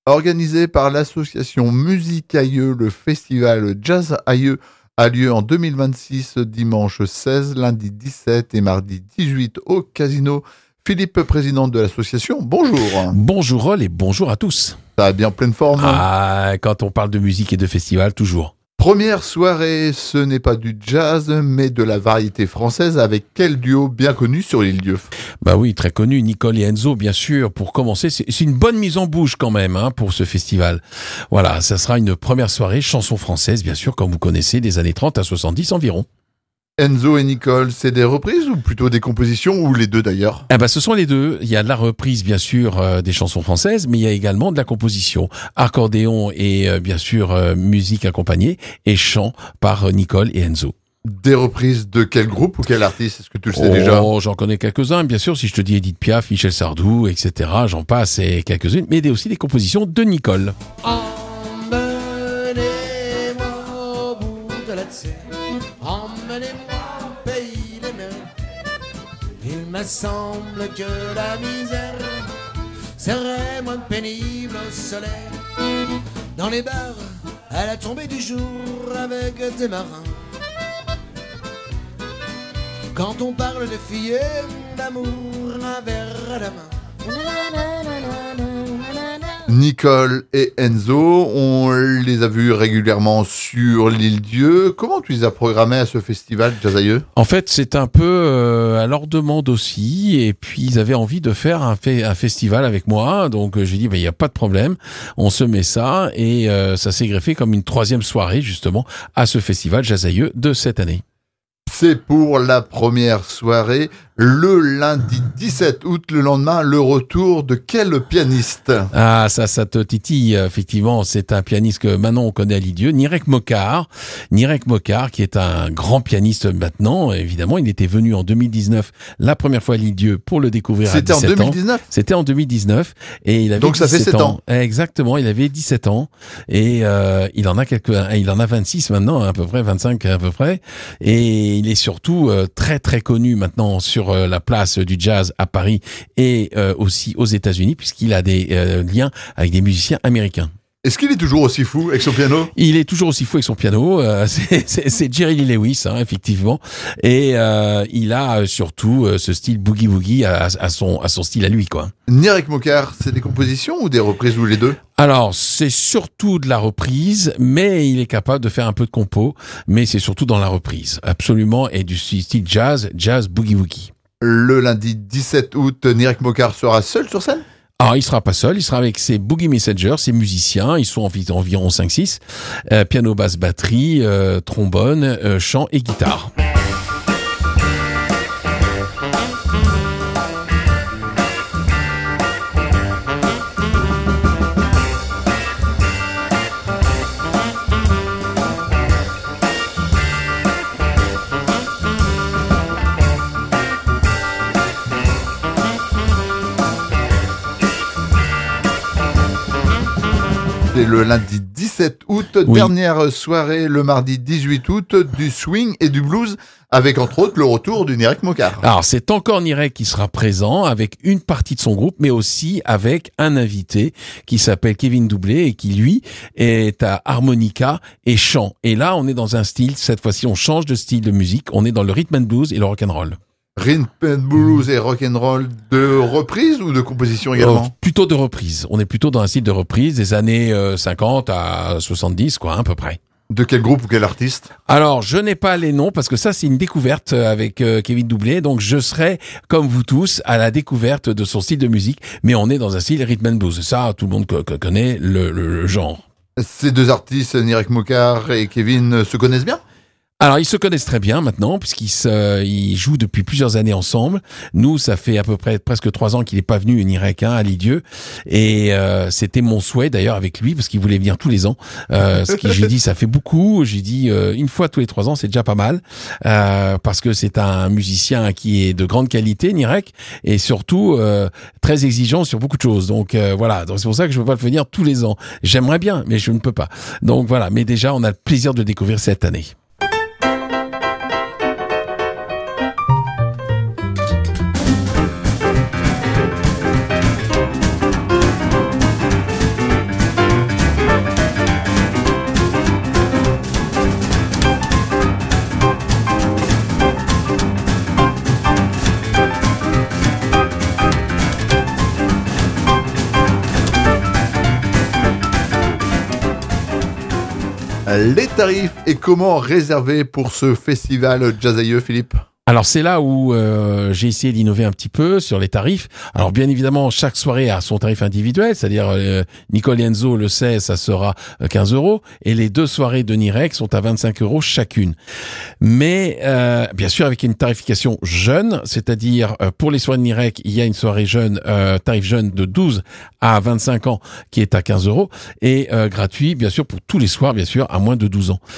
Organisé par l'association Musique Aïeux, le festival Jazz Aïeux a lieu en 2026, dimanche 16, lundi 17 et mardi 18 au Casino. Philippe, président de l'association, bonjour. Bonjour Rol et bonjour à tous. Ça a bien pleine forme. Quand on parle de musique et de festival, toujours. Première soirée, ce n'est pas du jazz, mais de la variété française, avec quel duo bien connu sur l'île d'Yeu? Bah oui, très connu, Nicole et Enzo, bien sûr. Pour commencer, c'est une bonne mise en bouche quand même pour ce festival. Voilà, ça sera une première soirée chanson française, bien sûr, comme vous connaissez, des années 30 à 70 environ. Enzo et Nicole, c'est des reprises ou plutôt des compositions, ou les deux d'ailleurs? Ce sont les deux. Il y a de la reprise, bien sûr, des chansons françaises, mais il y a également de la composition. Accordéon et, bien sûr, musique accompagnée et chant par Nicole et Enzo. Des reprises de quel groupe ou quel artiste? Est-ce que tu le sais déjà? J'en connais quelques-uns, bien sûr. Si je te dis Edith Piaf, Michel Sardou, etc., j'en passe et quelques-unes, mais aussi des compositions de Nicole. Emmenez-moi au bout de la terre, emmenez-moi au pays des mers. Il me semble que la misère serait moins pénible au soleil. Dans les bars, à la tombée du jour, avec des marins. Quand on parle de filles, d'amour, un verre à la main. Nicole et Enzo, on les a vus régulièrement sur l'île d'Yeu. Comment tu les as programmés à ce festival Jazz Aïeux? En fait, c'est un peu à leur demande aussi, et puis ils avaient envie de faire un festival avec moi, donc j'ai dit, il n'y a pas de problème, on se met ça, et ça s'est greffé comme une troisième soirée, justement, à ce festival Jazz Aïeux de cette année. C'est pour la première soirée, le lundi 17 août, le lendemain, le retour de quel pianiste? Ah, ça te titille, effectivement. C'est un pianiste que maintenant on connaît à l'île d'Yeu, Nirek Mokar. Nirek Mokar, qui est un grand pianiste maintenant, évidemment. Il était venu en 2019, la première fois à l'île d'Yeu pour le découvrir à 17 ans. C'était en 2019? C'était en 2019. Et il avait donc ça fait 7 ans. Exactement, il avait 17 ans. Et il en a 26 maintenant, à peu près, 25 à peu près. Et il est surtout très très connu maintenant sur la place du jazz à Paris et aussi aux États-Unis, puisqu'il a des liens avec des musiciens américains. Est-ce qu'il est toujours aussi fou avec son piano? Il est toujours aussi fou avec son piano. C'est Jerry Lee Lewis, effectivement. Et il a surtout ce style boogie-woogie à son style à lui, quoi. Nirek Mokar, c'est des compositions ou des reprises ou les deux? Alors, c'est surtout de la reprise, mais il est capable de faire un peu de compo, mais c'est surtout dans la reprise, absolument, et du style jazz boogie-woogie. Le lundi 17 août, Nirek Mokar sera seul sur scène? Alors, il sera pas seul, il sera avec ses Boogie Messengers, ses musiciens, ils sont environ 5-6, piano, basse, batterie, trombone, chant et guitare. C'est le lundi 17 août, oui. Dernière soirée le mardi 18 août, du swing et du blues, avec entre autres le retour du Nirek Mokar. Alors c'est encore Nirek qui sera présent avec une partie de son groupe, mais aussi avec un invité qui s'appelle Kevin Doublé et qui lui est à harmonica et chant. Et là on est dans un style, cette fois-ci on change de style de musique, on est dans le rhythm and blues et le rock'n'roll. Rhythm and blues et rock'n'roll de reprise ou de composition également? Plutôt de reprise. On est plutôt dans un style de reprise des années 50 à 70, quoi, à peu près. De quel groupe ou quel artiste? Alors, je n'ai pas les noms parce que ça, c'est une découverte avec Kevin Doublé. Donc, je serai, comme vous tous, à la découverte de son style de musique. Mais on est dans un style rhythm and blues. Ça, tout le monde connaît le genre. Ces deux artistes, Nirek Mokar et Kevin, se connaissent bien? Alors, ils se connaissent très bien maintenant, puisqu'ils jouent depuis plusieurs années ensemble. Nous, ça fait à peu près presque 3 ans qu'il n'est pas venu, Nirek, à l'île d'Yeu. Et c'était mon souhait, d'ailleurs, avec lui, parce qu'il voulait venir tous les ans. J'ai dit, ça fait beaucoup. J'ai dit, une fois tous les 3 ans, c'est déjà pas mal. Parce que c'est un musicien qui est de grande qualité, Nirek, et surtout très exigeant sur beaucoup de choses. Donc voilà, donc c'est pour ça que je ne peux pas le venir tous les ans. J'aimerais bien, mais je ne peux pas. Donc voilà, mais déjà, on a le plaisir de le découvrir cette année. Les tarifs et comment réserver pour ce festival Jazz-Aïeux, Philippe? Alors c'est là où j'ai essayé d'innover un petit peu sur les tarifs. Alors bien évidemment, chaque soirée a son tarif individuel, c'est-à-dire Nicole et Enzo le 16, ça sera 15 €, et les 2 soirées de Nirek sont à 25 € chacune. Mais bien sûr avec une tarification jeune, c'est-à-dire pour les soirées de Nirek, il y a une soirée jeune, tarif jeune de 12 à 25 ans qui est à 15 €, et gratuit bien sûr pour tous les soirs, bien sûr, à moins de 12 ans.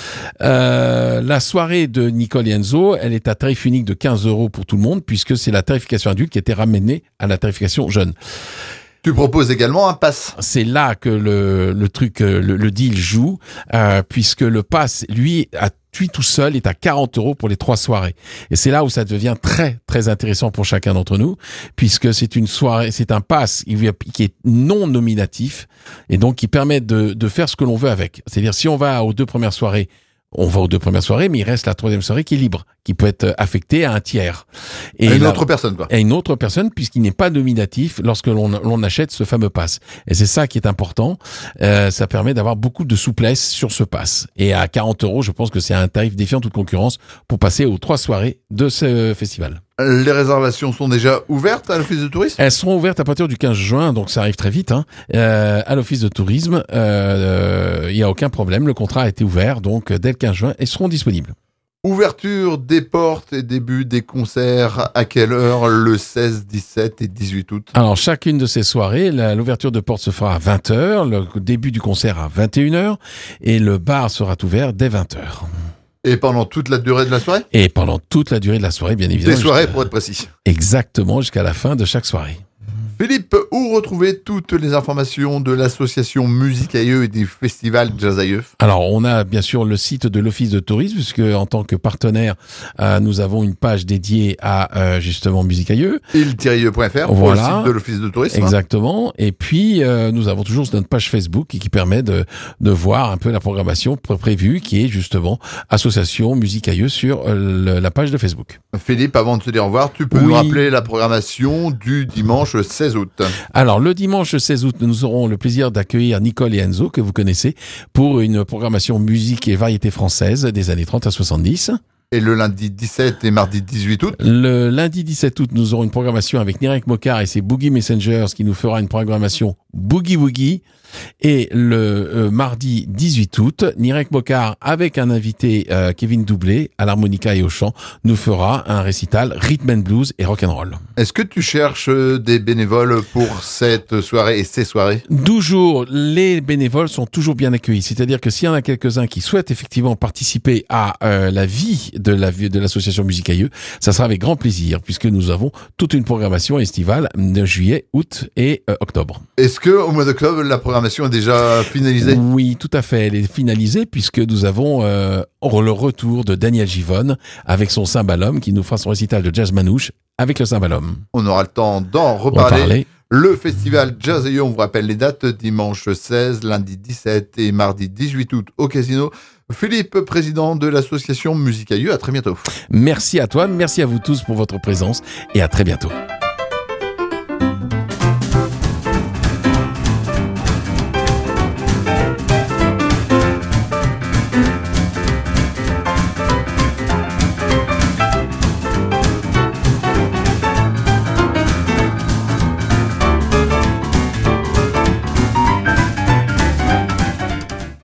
La soirée de Nicole et Enzo, elle est à tarif unique de 15 € pour tout le monde, puisque c'est la tarification adulte qui a été ramenée à la tarification jeune. Tu proposes également un pass. C'est là que le truc, le deal joue, puisque le pass, lui tout seul, est à 40 € pour les 3 soirées. Et c'est là où ça devient très, très intéressant pour chacun d'entre nous, puisque c'est une soirée, c'est un pass qui est non nominatif, et donc qui permet de faire ce que l'on veut avec. C'est-à-dire, si on va aux 2 premières soirées, on va aux 2 premières soirées, mais il reste la 3e soirée qui est libre, qui peut être affectée à un tiers. Et à une autre personne, quoi. À une autre personne, puisqu'il n'est pas nominatif lorsque l'on achète ce fameux pass. Et c'est ça qui est important. Ça permet d'avoir beaucoup de souplesse sur ce pass. Et à 40 €, je pense que c'est un tarif défiant toute concurrence pour passer aux 3 soirées de ce festival. Les réservations sont déjà ouvertes à l'Office de tourisme? Elles seront ouvertes à partir du 15 juin, donc ça arrive très vite. À l'Office de tourisme, il n'y a aucun problème. Le contrat a été ouvert, donc dès le 15 juin, elles seront disponibles. Ouverture des portes et début des concerts, à quelle heure? Le 16, 17 et 18 août. Alors, chacune de ces soirées, l'ouverture de porte se fera à 20h, le début du concert à 21h, et le bar sera ouvert dès 20h. Et pendant toute la durée de la soirée? Et pendant toute la durée de la soirée, bien évidemment. Des soirées, pour être précis. Exactement, jusqu'à la fin de chaque soirée. Philippe, où retrouver toutes les informations de l'association Musicailleux et du festival Jazz-Aïeux? Alors, on a bien sûr le site de l'Office de tourisme, puisque en tant que partenaire, nous avons une page dédiée à justement Musicailleux. il-ieux.fr, voilà, le site de l'Office de tourisme. Exactement. Et puis, nous avons toujours notre page Facebook qui permet de voir un peu la programmation prévue, qui est justement Association Musicailleux sur la page de Facebook. Philippe, avant de te dire au revoir, tu peux nous rappeler la programmation du dimanche 16 août. Alors, le dimanche 16 août, nous aurons le plaisir d'accueillir Nicole et Enzo, que vous connaissez, pour une programmation musique et variété française des années 30 à 70. Et le lundi 17 et mardi 18 août? Le lundi 17 août, nous aurons une programmation avec Nirek Mokar et ses Boogie Messengers, qui nous fera une programmation Boogie Woogie. Et le mardi 18 août, Nirek Mokar, avec un invité Kevin Doublé à l'harmonica et au chant, nous fera un récital rhythm and blues et rock'n'roll. Est-ce que tu cherches des bénévoles pour cette soirée et ces soirées? Toujours, les bénévoles sont toujours bien accueillis. C'est-à-dire que s'il y en a quelques-uns qui souhaitent effectivement participer à la vie de l'association Musicailleux, ça sera avec grand plaisir, puisque nous avons toute une programmation estivale de juillet, août et octobre. Est-ce que au mois d'octobre, la programmation est déjà finalisée? Oui, tout à fait. Elle est finalisée puisque nous avons le retour de Daniel Givonne avec son cymbalum qui nous fera son récital de jazz manouche avec le cymbalum. On aura le temps d'en reparler. Le festival Jazz-Aïeux, on vous rappelle les dates, dimanche 16, lundi 17 et mardi 18 août au Casino. Philippe, président de l'association Musicailleux, à très bientôt. Merci à toi, merci à vous tous pour votre présence et à très bientôt.